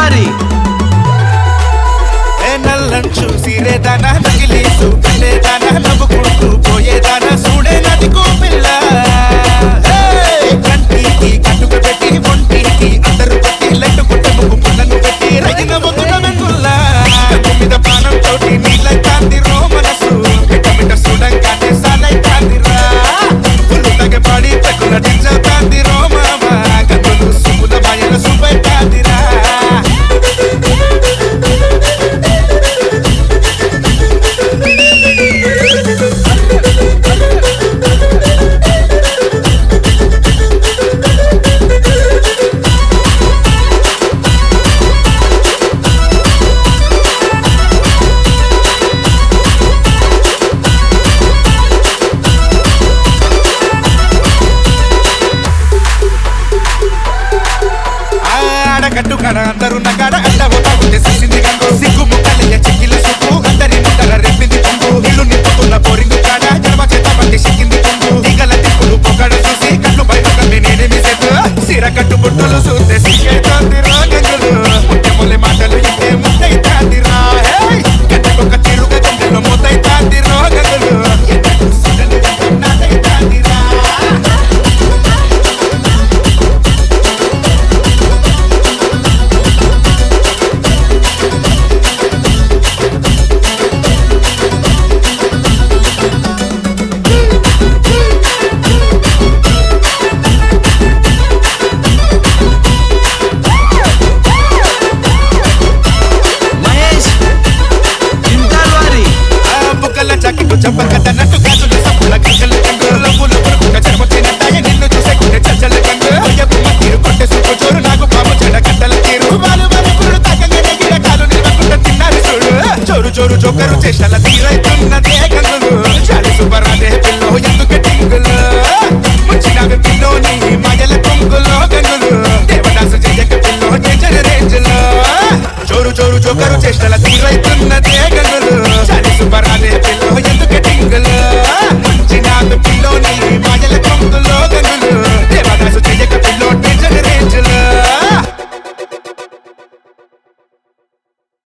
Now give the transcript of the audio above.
మరి నల్లని చూసి రేదానా నగిలీసు పెట్టేదానా నవ్వుకుంటూ పోయేదానా చూడే నదికో పిల్ల కంటికి కట్టుక పెట్టి ఒంటికి అందరు పెట్టి లెట్టు పుట్ట ముగ్గు పుల్లను పెట్టి రగిన మొగ్గుల వెంగుల్లా మీద పానం తోటి నీళ్ళ కాంతి రో మనసు మిట చూడంగానే సాలై కాంతిరా పుల్లు తగపాడి పెట్టుల డింజ కాంతి రో మామ కన్నులు సుముల మాయల సుపై కాంతిరా కట్టుకడ అందరు నగడ అడ్డబోతా ఉంటే సిసింది గంగు సిగ్గు ముక్కలయ్య చెక్కిల సుక్కు అందరి ముట్టల రెప్పింది కొంగు ఇల్లు నింపుతున్న బోరింగు కాడ జన్మ చేత పట్టి సిక్కింది కొంగు ఈగల తిప్పులు పొగడ చూసి కళ్ళు బయట నేనేమి సేపు సిర కట్టు బుట్టలు చూస్తే సిగ్గైతుంది